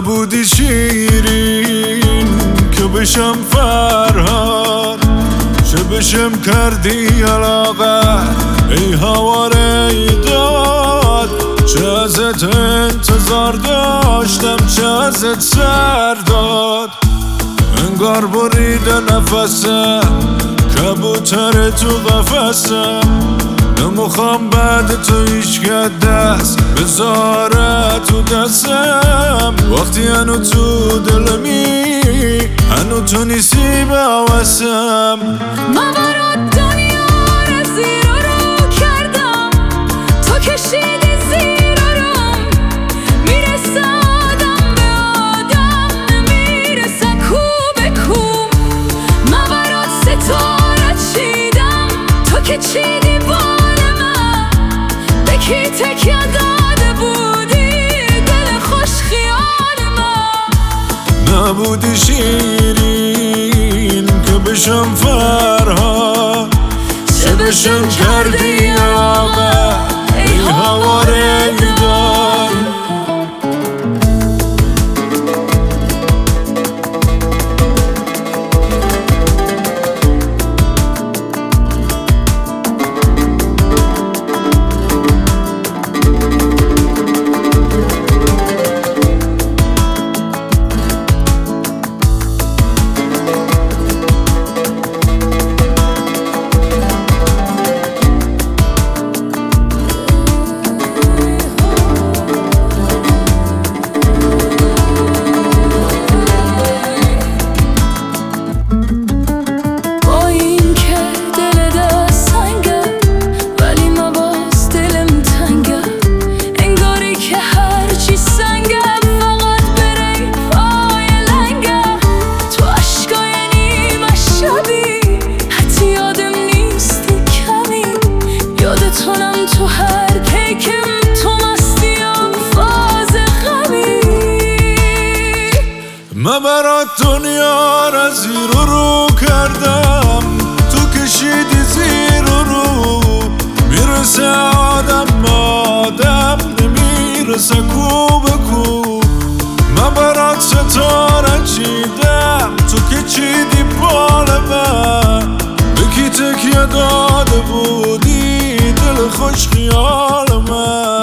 نبودی شیرین که بشم فرهاد، چه بشم کردی علاقه ای هواره داد. چه ازت انتظار داشتم، چه ازت سر داد. انگار بریده نفسم، کبوتر تو قفسم. نمیخوام بعد تو هیچ‌کس دست بذاره تو دستم. وقتی هنو تو دلمی، هنو تو نیستی به حواسم. من برات دنیا رو زیر و رو کردم، تو کشیدی زیر و روم. میرسه آدم به آدم، نمیرسه کو به کو. من برات ستاره چیدم، تو که چیدی بال من. به کی تکیه داده بودی دل خوش خیال من. نبودی شیرین که بشم فرهاد، چه بشم کردی آقا ای هواره دار. تو هر پیکم تو مستی و فاز غمی. من برات دنیا را زیر و رو کردم، تو کشیدی زیر و رو. میرسه آدم آدم، نمیرسه کو به کو. من برات ستاره چیدم، تو که چیدی بال من. به کی تکیه داده بودی دل خوش خیال من.